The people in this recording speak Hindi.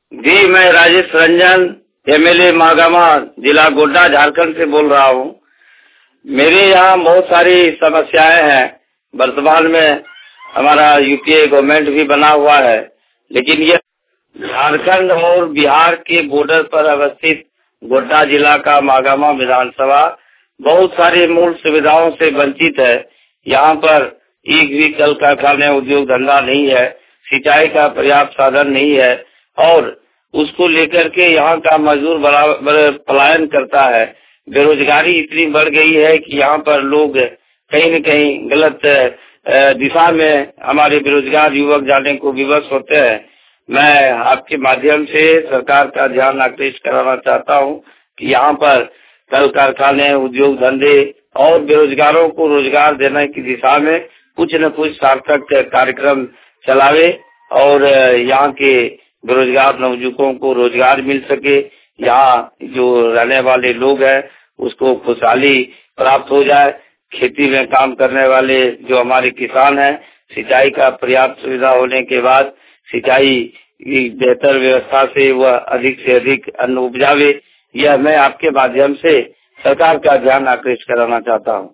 जी, मैं राजेश रंजन, एमएलए महागामा, जिला गोड्डा, झारखंड से बोल रहा हूँ। मेरे यहाँ बहुत सारी समस्याएं हैं। वर्तमान में हमारा यूपीए गवर्नमेंट भी बना हुआ है, लेकिन ये झारखंड और बिहार के बॉर्डर पर अवस्थित गोड्डा जिला का महागामा विधानसभा बहुत सारी मूल सुविधाओं से वंचित है। यहाँ पर एक भी कल कारखाने, उद्योग धंधा नहीं है, सिंचाई का पर्याप्त साधन नहीं है और उसको लेकर के यहाँ का मजदूर बराबर पलायन करता है। बेरोजगारी इतनी बढ़ गई है कि यहाँ पर लोग कहीं न कहीं गलत दिशा में हमारे बेरोजगार युवक जाने को विवश होते हैं। मैं आपके माध्यम से सरकार का ध्यान आकृष्ट कराना चाहता हूँ कि यहाँ पर कल कारखाने, उद्योग धंधे और बेरोजगारों को रोजगार देने की दिशा में कुछ न कुछ सार्थक कार्यक्रम चलावे और यहाँ के बेरोजगार नवयुवकों को रोजगार मिल सके। यहाँ जो रहने वाले लोग हैं उसको खुशहाली प्राप्त हो जाए। खेती में काम करने वाले जो हमारे किसान हैं, सिंचाई का पर्याप्त सुविधा होने के बाद सिंचाई की बेहतर व्यवस्था से वह अधिक से अधिक अन्न उपजावे। यह मैं आपके माध्यम से सरकार का ध्यान आकृष्ट कराना चाहता हूँ।